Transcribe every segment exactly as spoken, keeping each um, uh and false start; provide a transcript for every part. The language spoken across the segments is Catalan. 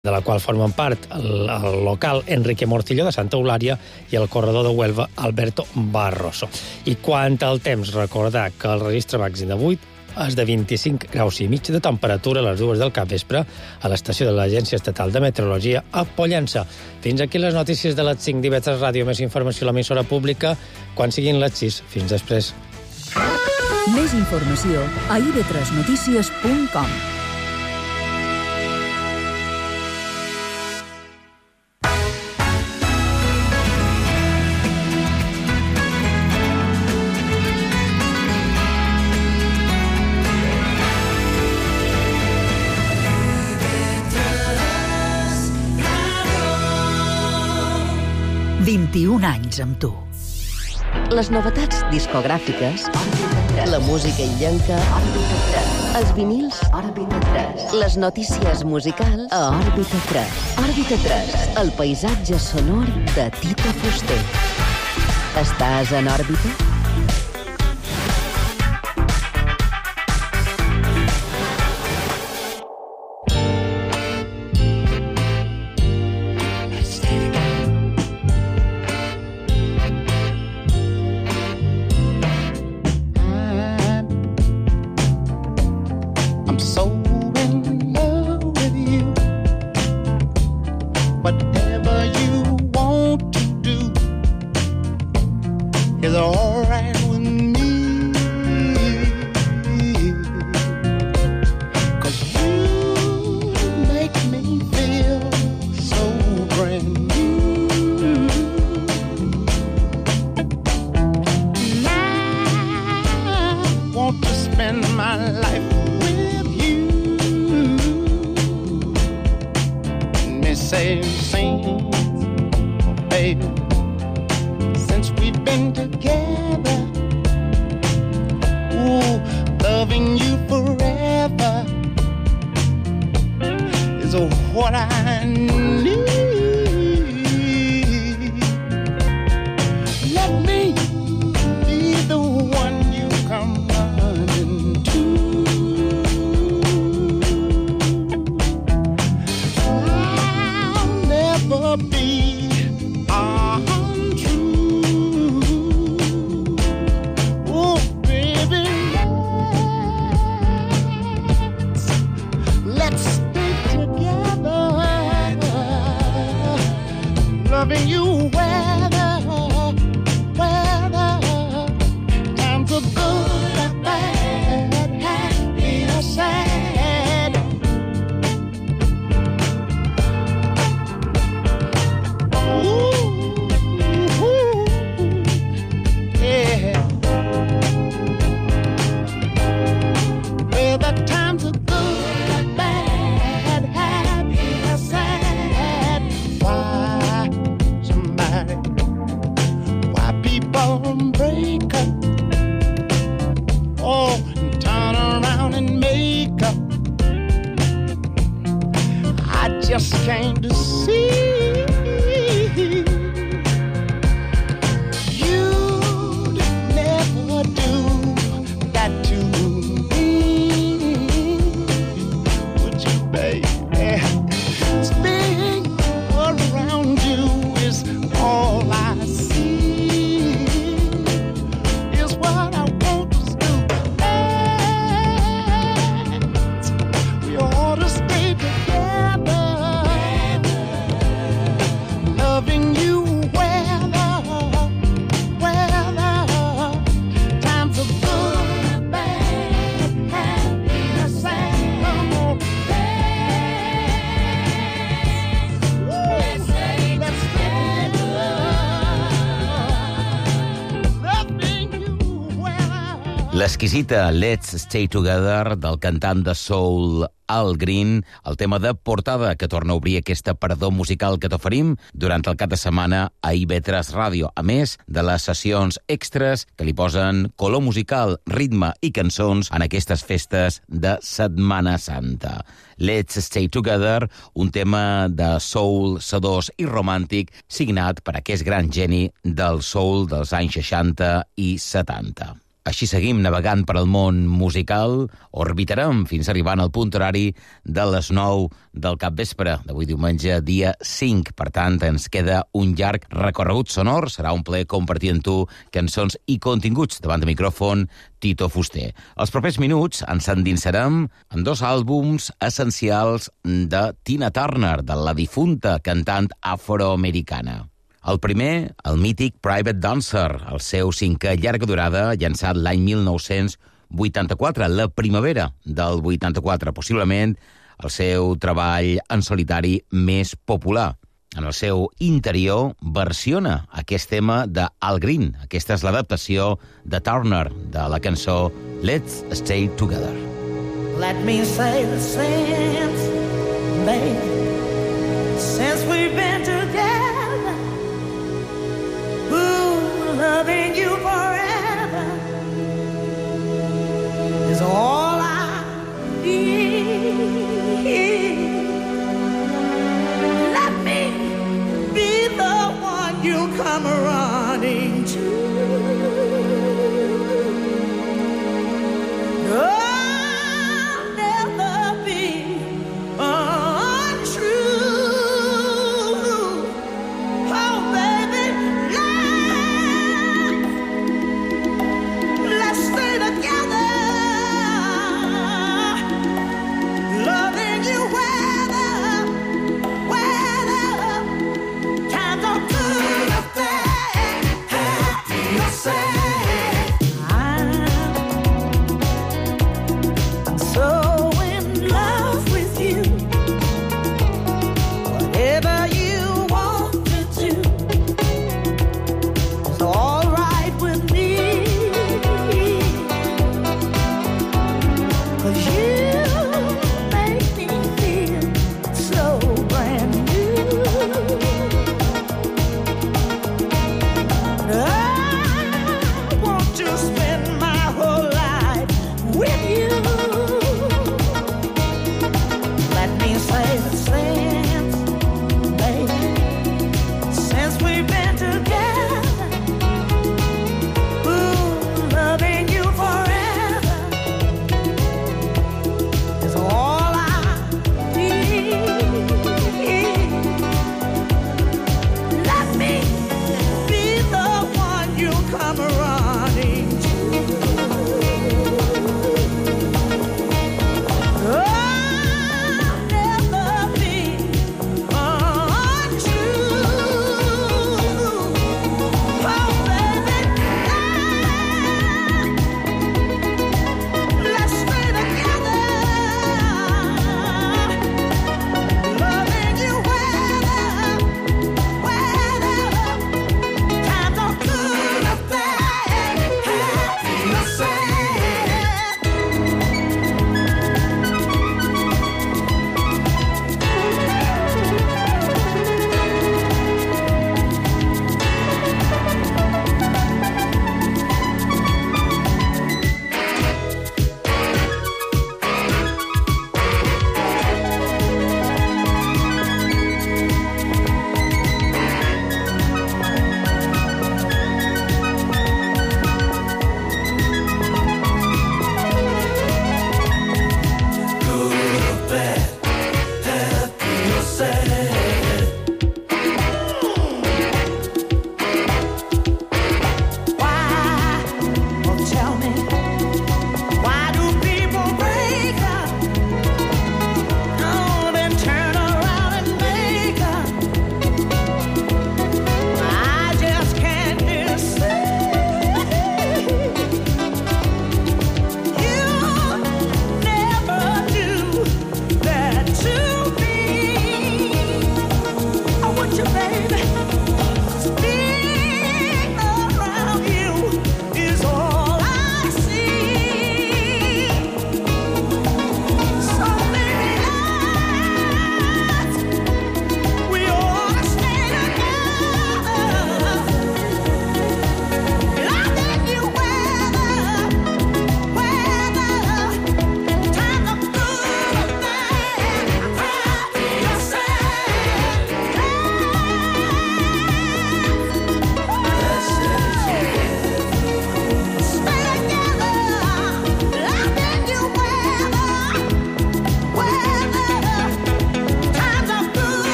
de la qual formen part el, el local Enrique Morcillo de Santa Eulària i el corredor de Huelva Alberto Barroso. I quant al temps, recordar que el registre màxim d'avui és de vint-i-cinc graus i mig de temperatura a les dues del capvespre a l'estació de l'Agència Estatal de Meteorologia a Pollença. Fins aquí les notícies de les cinc d'I V tres Ràdio. Més informació a l'emissora pública quan siguin les sis. Fins després. Més informació a i ve tres notícies punt com. vint-i-un anys amb tu. Les novetats discogràfiques, la música illenca, els vinils, les notícies musicals a Òrbita tres. Òrbita tres, el paisatge sonor de Tito Fuster. Estàs en òrbita? L'exquisita Let's Stay Together del cantant de soul Al Green, el tema de portada que torna a obrir aquesta parador musical que t'oferim durant el cap de setmana a I V tres Ràdio, a més de les sessions extres que li posen color musical, ritme i cançons en aquestes festes de Setmana Santa. Let's Stay Together, un tema de soul sedós i romàntic signat per aquest gran geni del soul dels anys seixanta i setanta. Així seguim navegant per al món musical, orbitarem fins arribant al punt horari de les nou del capvespre d'avui diumenge, dia cinc. Per tant, ens queda un llarg recorregut sonor. Serà un plaer compartir amb tu cançons i continguts. Davant de micròfon, Tito Fuster. Els propers minuts ens endinsarem en dos àlbums essencials de Tina Turner, de la difunta cantant afroamericana. El primer, el mític Private Dancer, el seu cinquè llarga durada, llançat l'any mil nou-cents vuitanta-quatre, la primavera del vuitanta-quatre, possiblement el seu treball en solitari més popular. En el seu interior versiona aquest tema de Al Green. Aquesta és l'adaptació de Turner de la cançó Let's Stay Together. Let me say the since, baby, since we've been together, ooh, loving you forever is all I need. Let me be the one you come running to. I'll never be unsure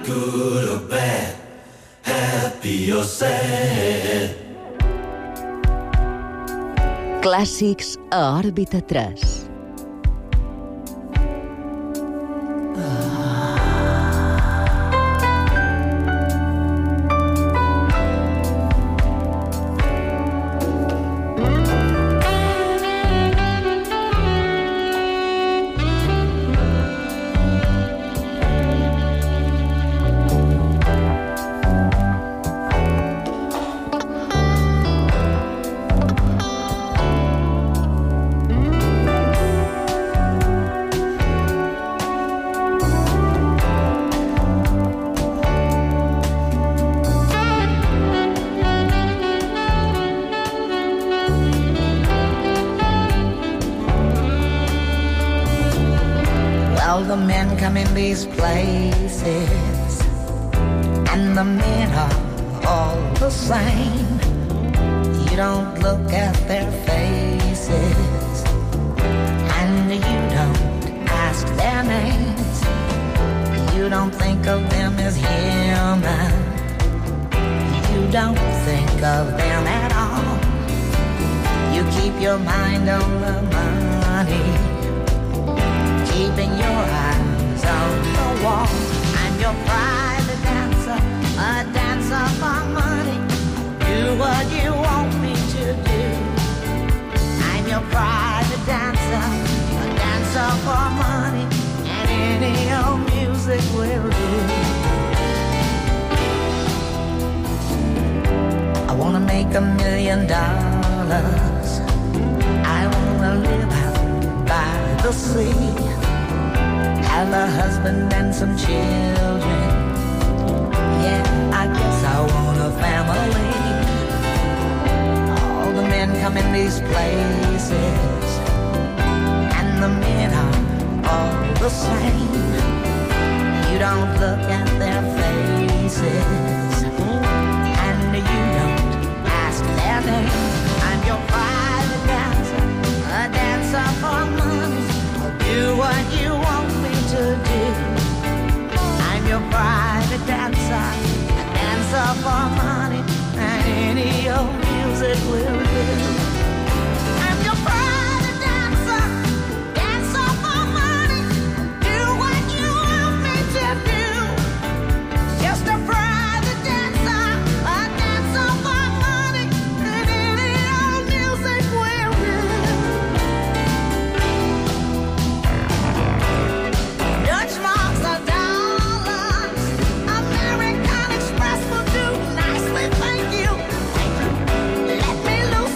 good or bad, happy or sad. Clàssics a Òrbita tres. The men come in these places, and the men are all the same. You don't look at their faces, and you don't ask their names. You don't think of them as human. You don't think of them at all. You keep your mind on the money, keeping your eyes on the wall. I'm your private dancer, a dancer for money. Do what you want me to do. I'm your private dancer, a dancer for money, and any old music will do. I wanna make a million dollars. I wanna live out by the sea, have a husband and some children. Yeah, I guess I want a family. All the men come in these places, and the men are all the same. You don't look at their faces, and you don't ask their name. I'm your private dancer, a dancer for money. I'll do what you want me to do. I'm your private dancer, a dancer for money, and any old music will do. I'm your private dancer, dancer for money. Do what you want me to do. Just a private dancer, a dancer for money, and any old music will do. Dutch marks are dollars. American Express will do nicely, thank you. Let me loose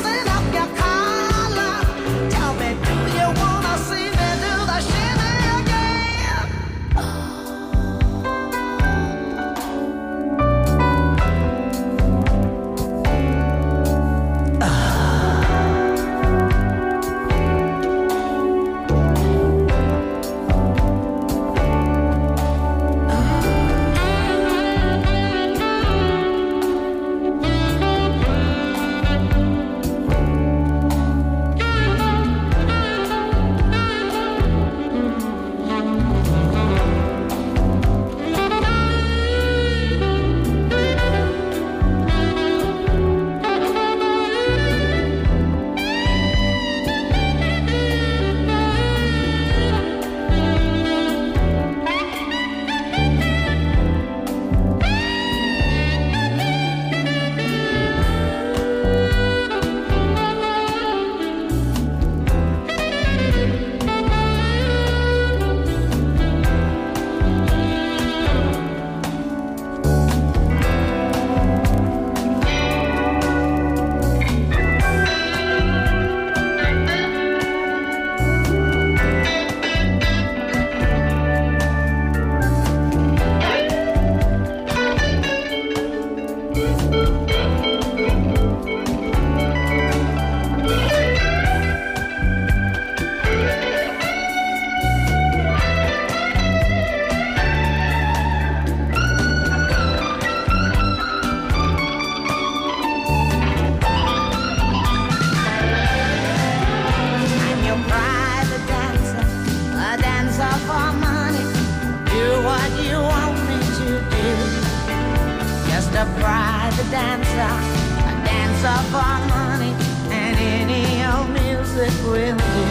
dancer, a dancer for money, and any old music will do.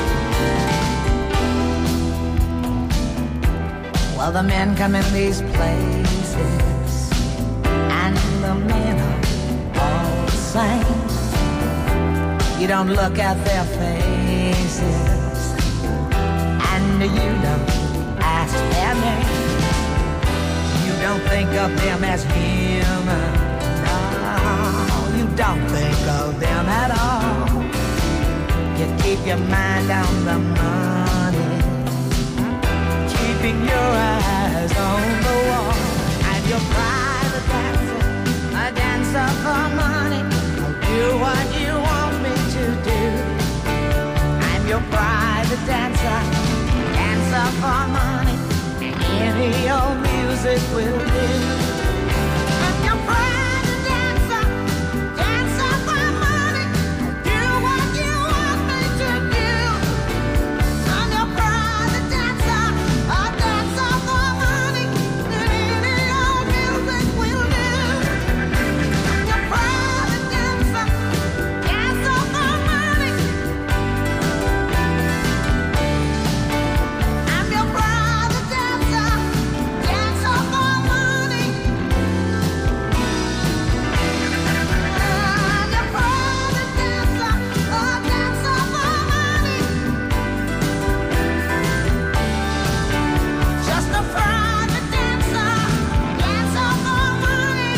Well, the men come in these places, and the men are all the same. You don't look at their faces, and you don't ask their name. You don't think of them as human. No, you don't think of them at all. You keep your mind on the money, keeping your eyes on the wall. And your private dancer, a dancer for money, I'll do what you want me to do. I'm your private dancer, dancer for money, any old music will do. I'm your private dancer, dancer for money, I'll do what you want me to do. I'm your private dancer, a dancer for money, any old music will do. I'm your private dancer, dancer for money. I'm your private dancer, dancer for money. I'm your private dancer, a dancer for money. Just a private dancer, dancer for money.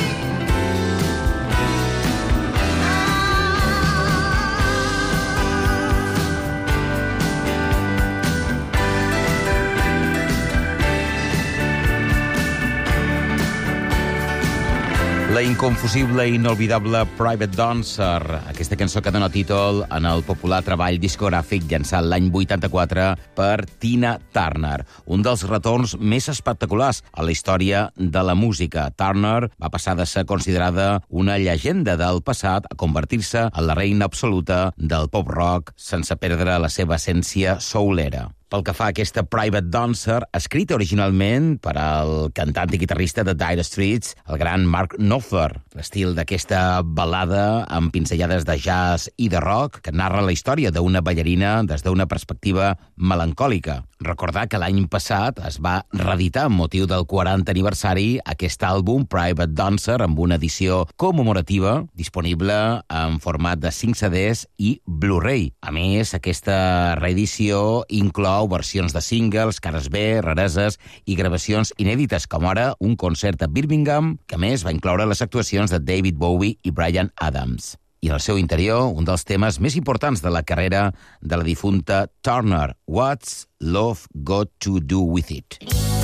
La inconfusible i inolvidable Private Dancer, aquesta cançó que dona títol en el popular treball discogràfic llançat l'any vuitanta-quatre per Tina Turner, un dels retorns més espectaculars a la història de la música. Turner va passar de ser considerada una llegenda del passat a convertir-se en la reina absoluta del pop-rock sense perdre la seva essència soulera. Pel que fa a aquesta Private Dancer, escrita originalment per al cantant i guitarrista de Dire Straits, el gran Mark Knopfler. L'estil d'aquesta balada amb pinzellades de jazz i de rock que narra la història d'una ballarina des d'una perspectiva melancòlica. Recordar que l'any passat es va reeditar amb motiu del quaranta aniversari aquest àlbum Private Dancer amb una edició commemorativa disponible en format de cinc C Ds i Blu-ray. A més, aquesta reedició inclou versions de singles, cares B, rareses i gravacions inèdites, com ara un concert a Birmingham, que a més va incloure les actuacions de David Bowie i Bryan Adams. I en el seu interior, un dels temes més importants de la carrera de la difunta Turner, What's Love Got to Do With It?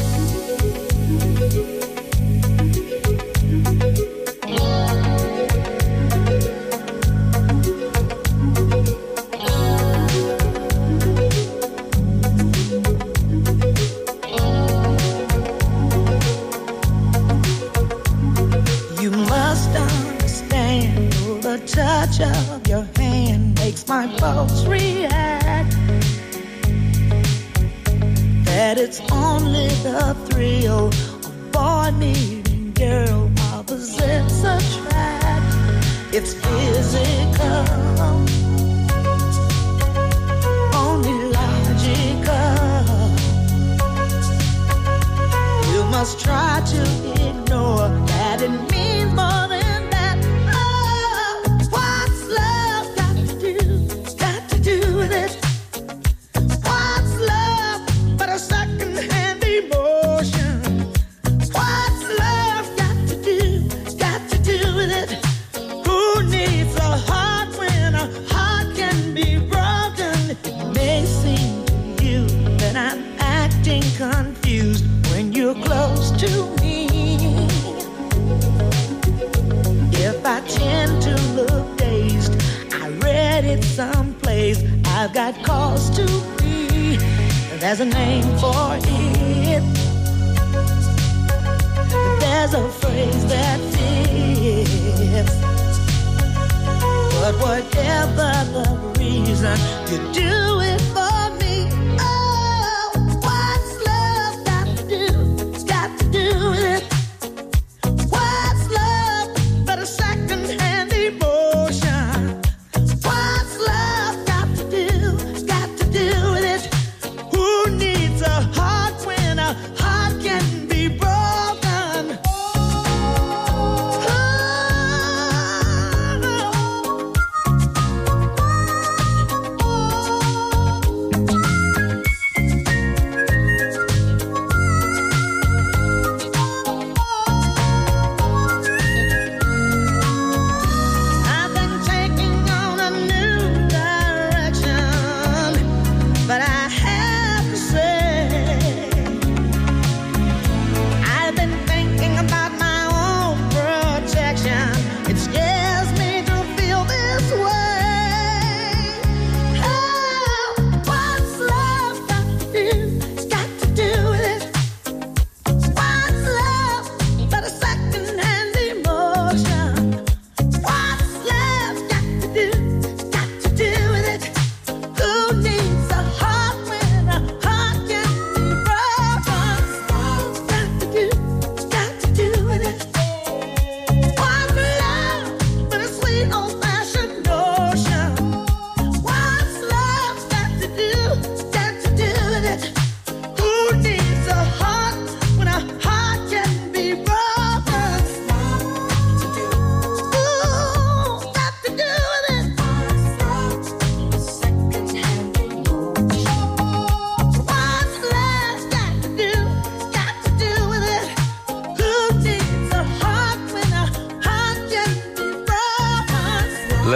You must understand the touch of your hand makes my pulse react. That it's only the thrill of boy meeting girl opposites attract. It's physical, only logical. You must try to ignore that it means more than that. Oh, what's love got to do, got to do with it? What's love but a second-hand emotion? What's love got to do, got to do with it? Who needs a heart when a heart can be broken? It may seem to you that I'm acting confused when you're close to me. If I tend to look dazed, I read it someplace, I've got cause to be. There's a name for it. There's a phrase that fits. But whatever the reason, you do it for me. Oh, what's love got to do? It's got to do with it. What's love but a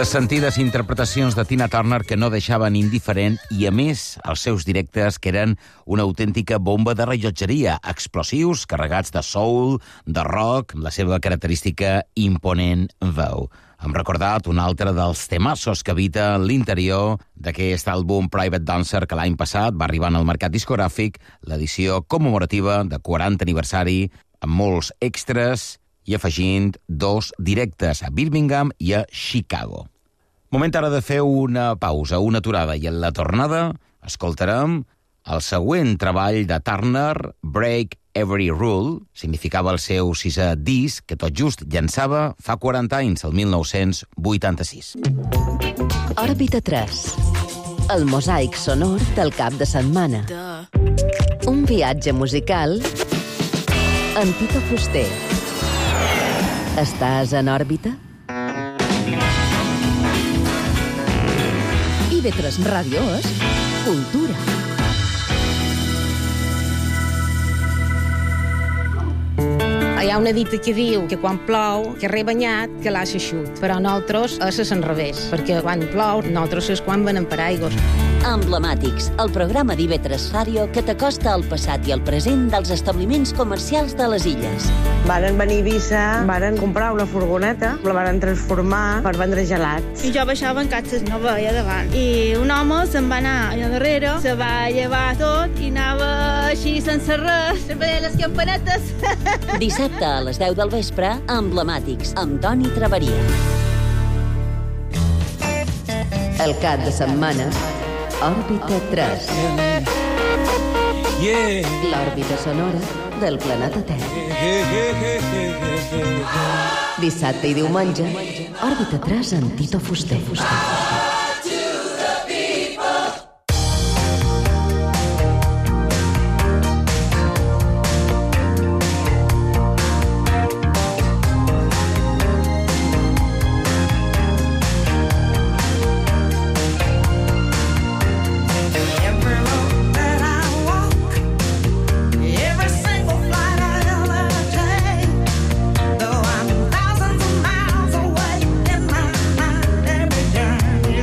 Les sentides interpretacions de Tina Turner que no deixaven indiferent i, a més, els seus directes que eren una autèntica bomba de rellotgeria, explosius, carregats de soul, de rock, amb la seva característica imponent veu. Hem recordat un altre dels temassos que habita l'interior d'aquest àlbum Private Dancer que l'any passat va arribar al mercat discogràfic, l'edició commemorativa de quaranta aniversari, amb molts extras i afegint dos directes a Birmingham i a Chicago. Moment ara de fer una pausa, una aturada, i en la tornada escoltarem el següent treball de Turner, Break Every Rule, significava el seu sisè disc, que tot just llançava fa quaranta anys, el mil nou-cents vuitanta-sis. Òrbita tres. El mosaic sonor del cap de setmana. Un viatge musical amb Tito Fuster. Estàs en òrbita? I ve tres Ràdio és cultura. Hi ha una dita que diu que quan plou, que rebanyat, que l'assa xut. Però nosaltres és al revés, perquè quan plou, nosaltres és quan venen paraigos. Emblemàtics, el programa d'I V tres Ràdio que t'acosta al passat i al present dels establiments comercials de les illes. Varen venir a Eivissa, varen comprar una furgoneta, la varen transformar per vendre gelats. I jo baixava en catxes, no veia davant. I un home se'n va anar allà darrere, se va llevar tot i anava així sense res, sempre deia les campanetes. Dissabte a les deu del vespre, Emblemàtics, amb Toni Traveria. El cap de setmana, Òrbita tres. L'òrbita sonora del planeta Terra. Dissabte i diumenge, Òrbita tres amb Tito Fuster. Though I'm thousands of miles away in my mind, every journey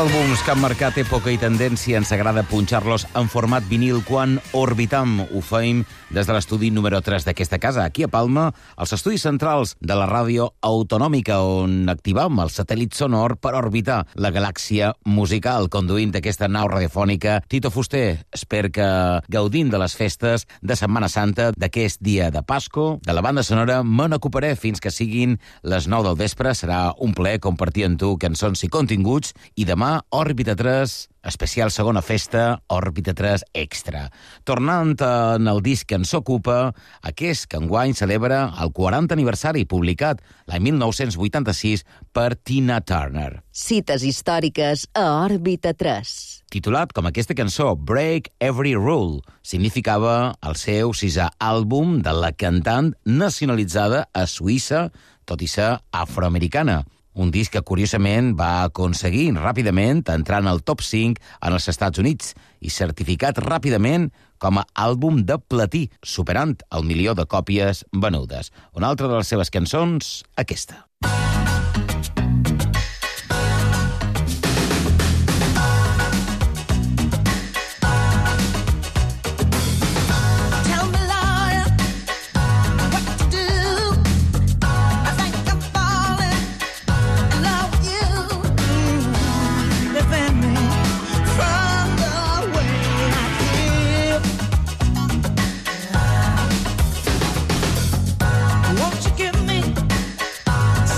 Àlbums que han marcat època i tendència, ens agrada punxar-los en format vinil quan orbitam. Ho feim des de l'estudi número tres d'aquesta casa, aquí a Palma, als estudis centrals de la ràdio autonòmica, on activam el satèl·lit sonor per orbitar la galàxia musical, conduint aquesta nau radiofònica. Tito Fuster, espero que gaudint de les festes de Setmana Santa, d'aquest dia de Pasco, de la banda sonora, me n'ocuparé fins que siguin les nou del vespre. Serà un plaer compartir amb tu cançons i continguts. I demà, Òrbita tres, especial segona festa, Òrbita tres Extra. Tornant en el disc que ens ocupa, aquest que enguany celebra el quaranta aniversari, publicat l'any mil nou-cents vuitanta-sis per Tina Turner. Cites històriques a Òrbita tres. Titulat com aquesta cançó, Break Every Rule, significava el seu sisè àlbum de la cantant nacionalitzada a Suïssa, tot i ser afroamericana. Un disc que, curiosament, va aconseguir ràpidament entrar en el top cinc en els Estats Units i certificat ràpidament com a àlbum de platí, superant el milió de còpies venudes. Una altra de les seves cançons, aquesta. Won't you give me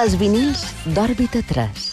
Els vinils d'Òrbita tres.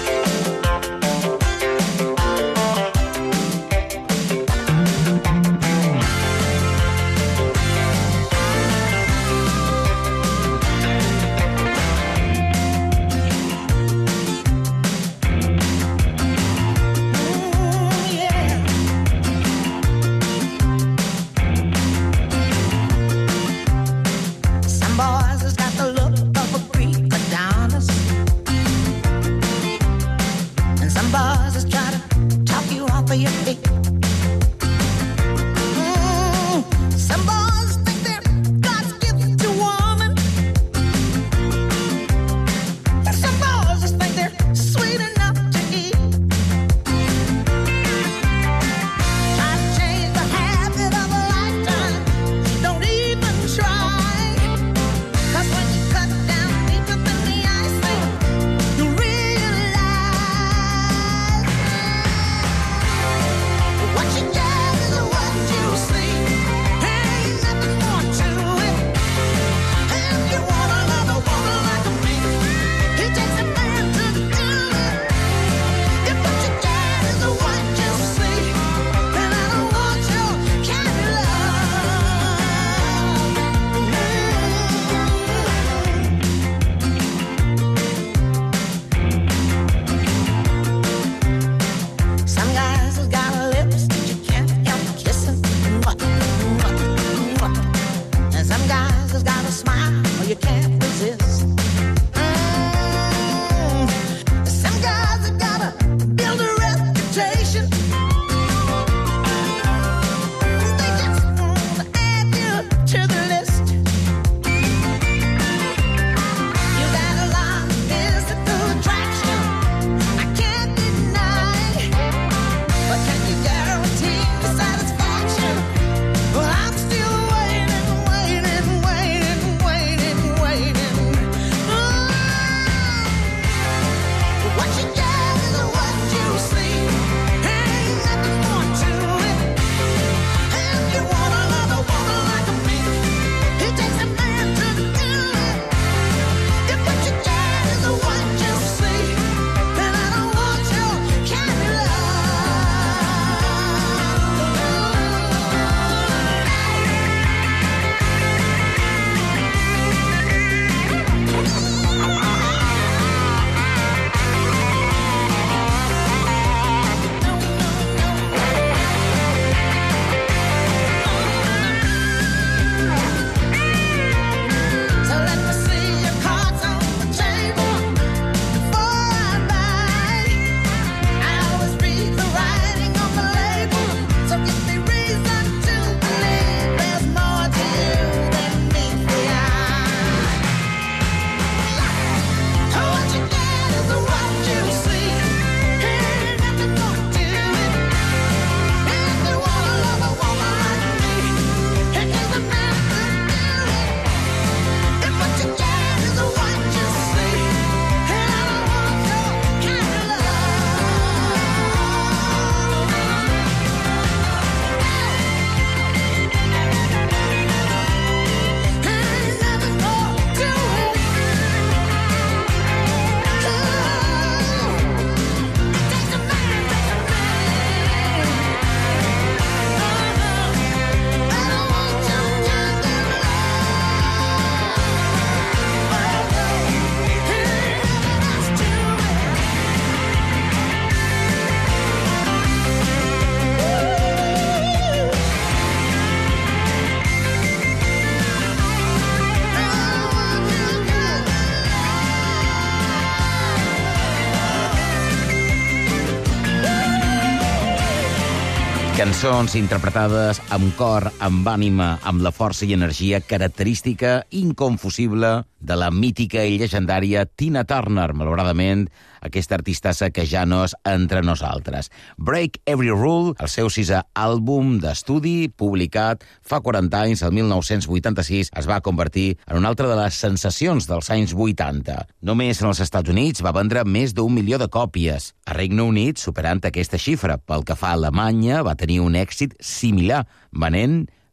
Cançons interpretades amb cor, amb ànima, amb la força i energia característica inconfusible de la mítica i llegendària Tina Turner, malauradament, aquesta artistassa que ja no és entre nosaltres. Break Every Rule, el seu sisè àlbum d'estudi, publicat fa quaranta anys, el mil nou-cents vuitanta-sis, es va convertir en una altra de les sensacions dels anys vuitanta. Només en els Estats Units va vendre més d'un milió de còpies. A Regne Unit, superant aquesta xifra, pel que fa a Alemanya, va tenir un èxit similar, venent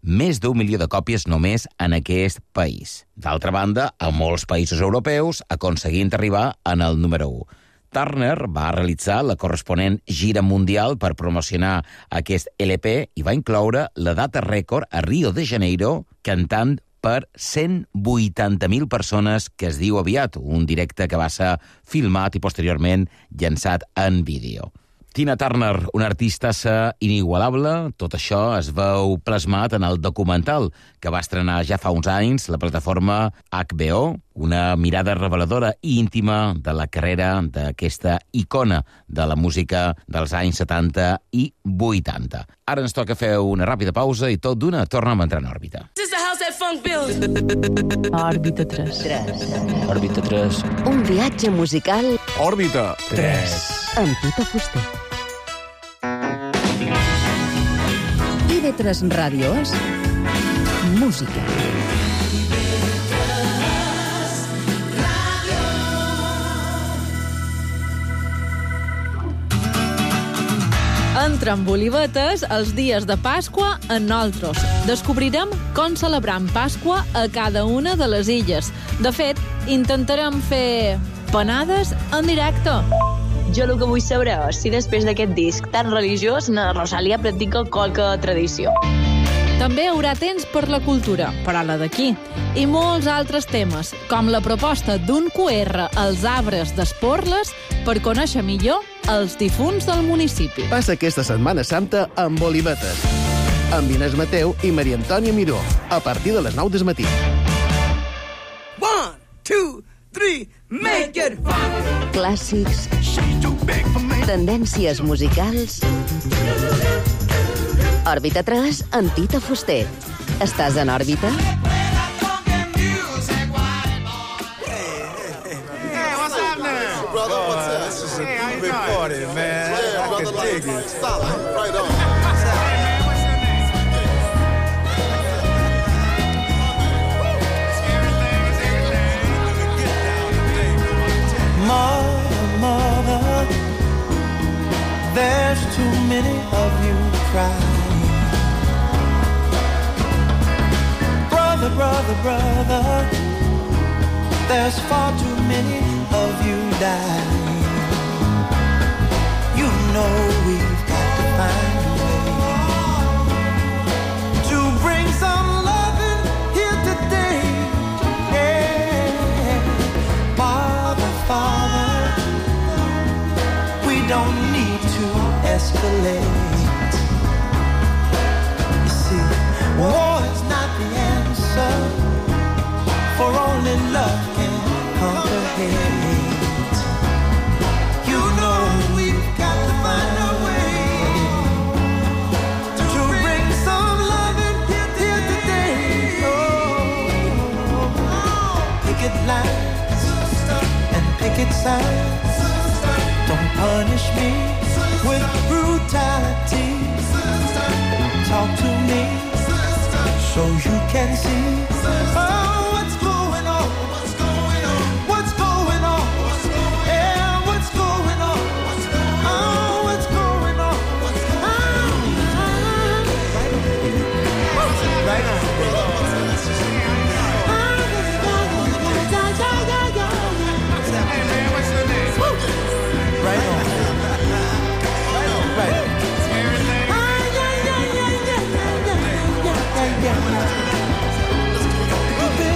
més d'un milió de còpies només en aquest país. D'altra banda, a molts països europeus aconseguint arribar en el número u. Turner va realitzar la corresponent gira mundial per promocionar aquest L P i va incloure la data rècord a Rio de Janeiro cantant per cent vuitanta mil persones, que es diu aviat, un directe que va ser filmat i posteriorment llançat en vídeo. Tina Turner, una artistassa inigualable, tot això es veu plasmat en el documental que va estrenar ja fa uns anys la plataforma H B O, una mirada reveladora i íntima de la carrera d'aquesta icona de la música dels anys setanta i vuitanta. Ara ens toca fer una ràpida pausa i tot d'una tornem a entrar en òrbita. Òrbita tres. Òrbita tres. Un viatge musical Òrbita tres. amb Tita Fuster. I ve tres Ràdio és música. Entra amb olivetes els dies de Pasqua en nosaltres. Descobrirem com celebram Pasqua a cada una de les illes. De fet, intentarem fer panades en directe. Jo el que vull saber és si després d'aquest disc tan religiós na Rosalia practica qualque tradició. També hi haurà temps per la cultura, per a la d'aquí, i molts altres temes, com la proposta d'un Q R als arbres d'Esporles per conèixer millor els difunts del municipi. Passa aquesta Setmana Santa amb Olivetes, amb Inés Mateu i Maria Antònia Miró, a partir de les nou del matí. One, two, three, make it fun! Clàssics, tendències musicals... Òrbita tres amb Tita Fuster. Estàs en òrbita? Brother, what's that? This is a hey, big party, man. Yeah, I brother, can dig it. Solid. Right on. Mother, mother, there's too many of you crying. Brother, brother, brother, there's far too many of you dying. You know we've got to find a way to bring some loving here today. Yeah. Father, Father, we don't need to escalate. You see, war is not the answer, for only love can conquer hate. You know we've got to find a way to bring some loving here, here today. Oh, picket lines and picket signs. Don't punish me with brutality. Talk to me so you can see. Oh, what's going on? What's going on? What's going on? What's going on? Yeah, what's going on? What's going on? Oh, what's going on? What's going on? Right on. Hey man, what's your name? Right on. Right on. Right on. Yeah, yeah, yeah, yeah, yeah, yeah, yeah, yeah.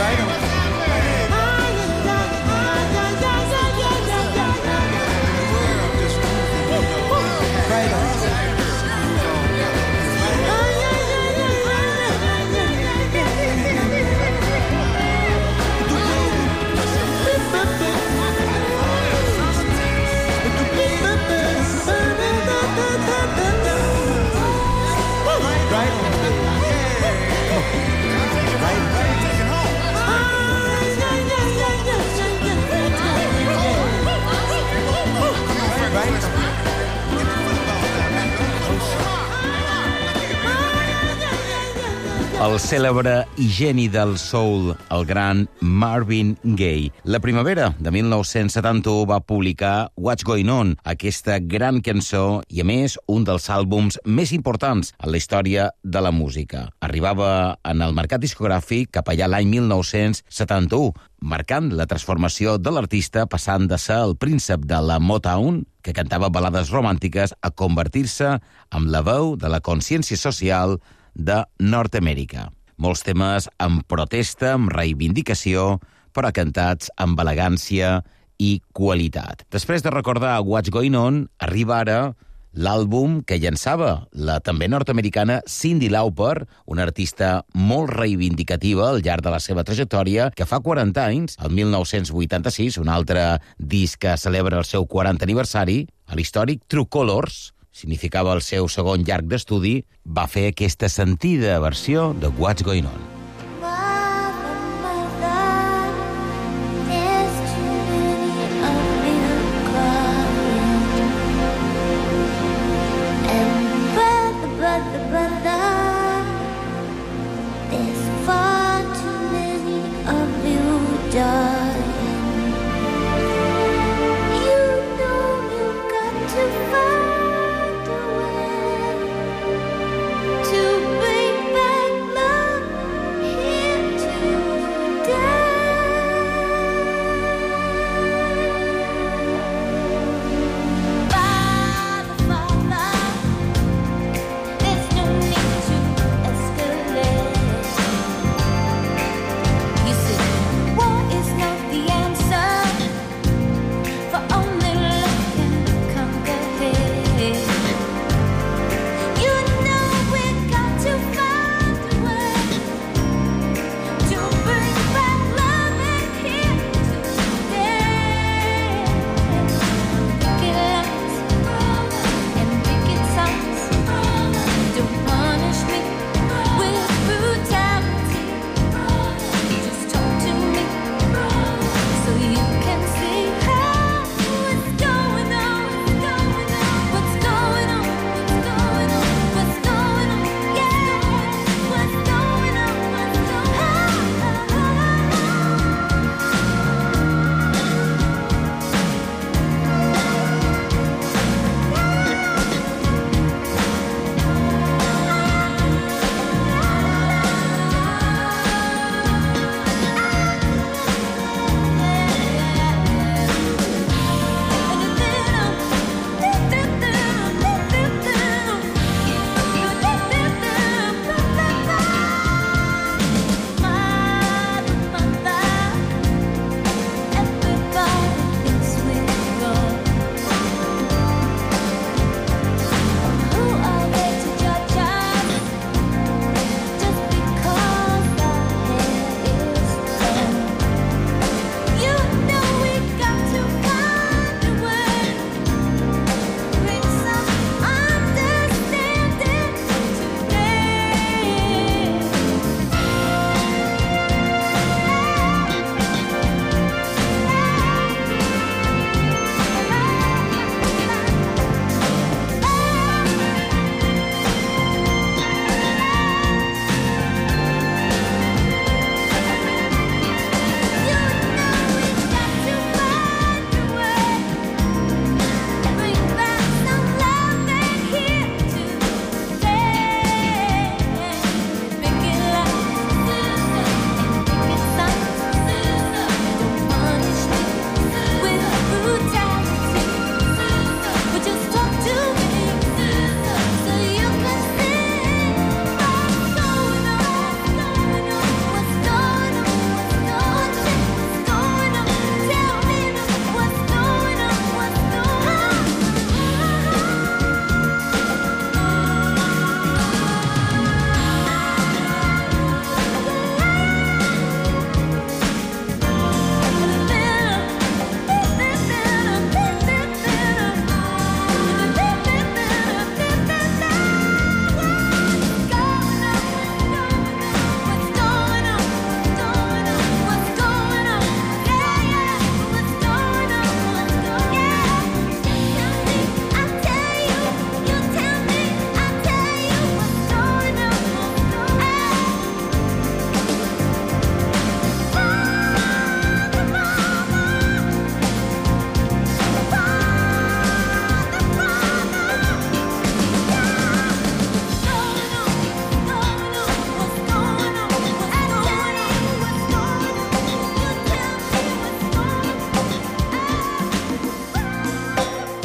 El cèlebre i geni del soul, el gran Marvin Gaye. La primavera de mil nou-cents setanta-u va publicar What's Going On, aquesta gran cançó i, a més, un dels àlbums més importants en la història de la música. Arribava en el mercat discogràfic cap allà l'any mil nou-cents setanta-u, marcant la transformació de l'artista passant de ser el príncep de la Motown, que cantava balades romàntiques, a convertir-se en la veu de la consciència social de Nord-Amèrica. Molts temes amb protesta, amb reivindicació, però cantats amb elegància i qualitat. Després de recordar What's Going On, arriba ara l'àlbum que llançava la també nord-americana Cyndi Lauper, una artista molt reivindicativa al llarg de la seva trajectòria, que fa quaranta anys, el mil nou-cents vuitanta-sis, un altre disc que celebra el seu quarantè aniversari, a l'històric True Colors, significava el seu segon llarg d'estudi, va fer aquesta sentida versió de What's Going On. You see, war is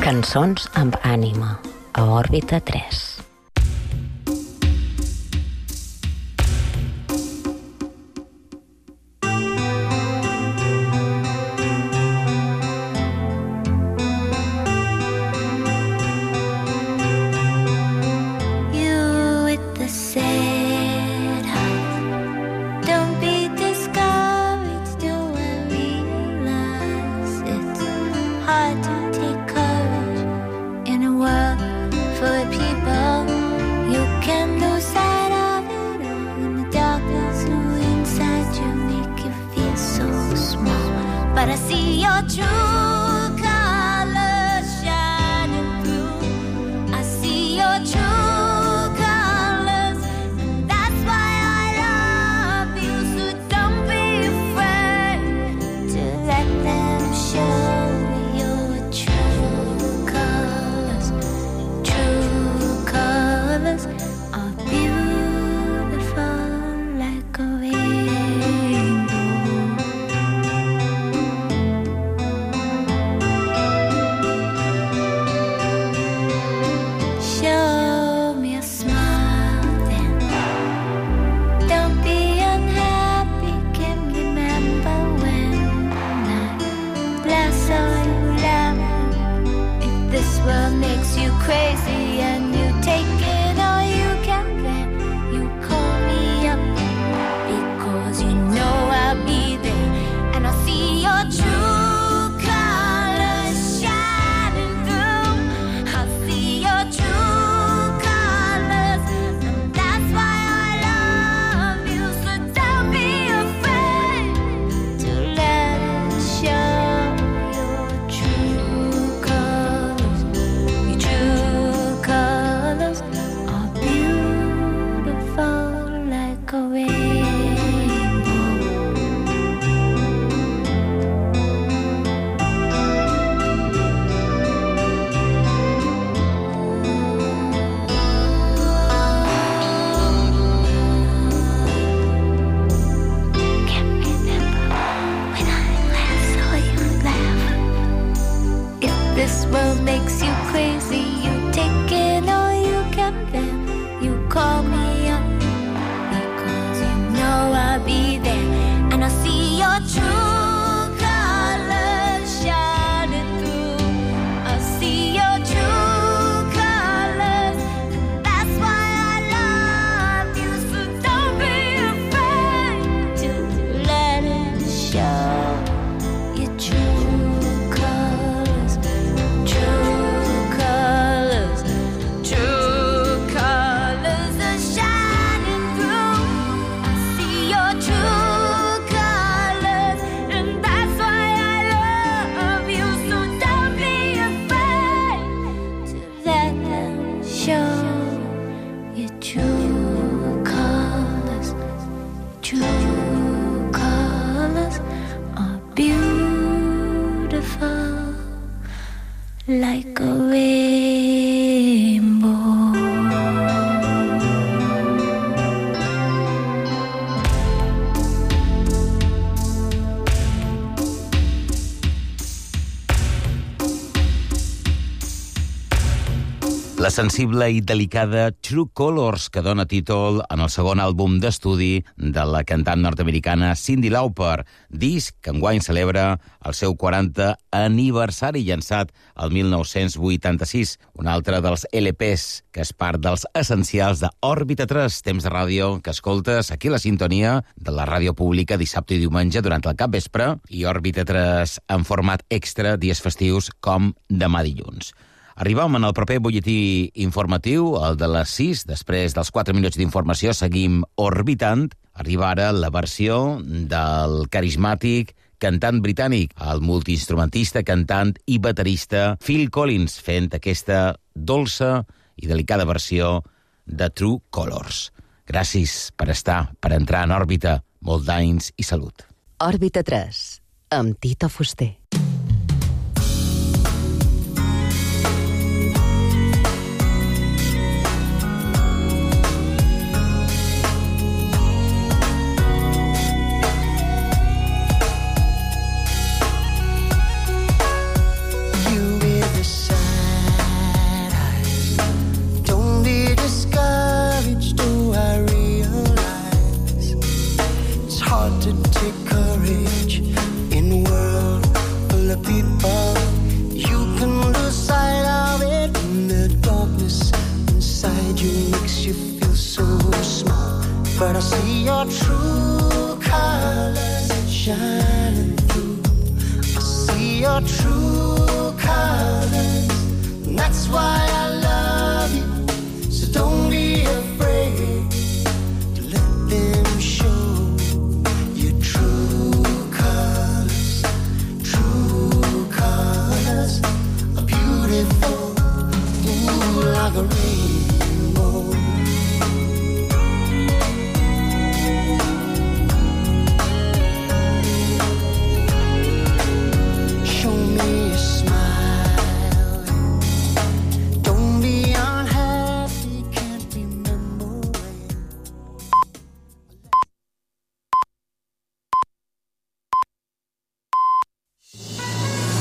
Cançons amb ànima, a Òrbita tres. But I see your true colors shining through. I see your true colors, and that's why I love you. So don't be afraid to let them show your true colors. True colors are beautiful like a rainbow. What makes you crazy and you take it all you can bear. You call me up because you know I'll be there, and I'll see your true colors shining through. I'll see your true colors, and that's why I love you. So don't be afraid to let it show your true colors. True colors are beautiful like a rainbow. Can't remember when I last saw you laugh. If this world makes you crazy, you take it all you can bear. You call me up because you know I'll be there, and I'll see your true colors shining through. I'll see your true colors, and that's why I love you. So don't be afraid to let it show your true colors. True colors, true colors are shining through. I see your true colors, and that's why I love you. So don't be afraid to let them show your true colors. True colors are beautiful like a rainbow. La sensible i delicada True Colors, que dona títol en el segon àlbum d'estudi de la cantant nord-americana Cyndi Lauper, disc que enguany celebra el seu quaranta aniversari, llançat el mil nou-cents vuitanta-sis, un altre dels L Ps que és part dels essencials de Òrbita tres, temps de ràdio que escoltes aquí a la sintonia de la ràdio pública dissabte i diumenge durant el capvespre, i Òrbita tres en format extra dies festius com demà dilluns. Arribam en el proper butlletí informatiu, el de les sis, després dels quatre minuts d'informació, seguim orbitant. Arriba ara la versió del carismàtic cantant britànic, el multiinstrumentista, cantant i baterista Phil Collins, fent aquesta dolça i delicada versió de True Colors. Gràcies per estar, per entrar en òrbita. Molt d'anys i salut. Òrbita tres, amb Tito Fuster. You were the sun take courage in a world full of people. You can lose sight of it, and the darkness inside you makes you feel so small. But I see your truth.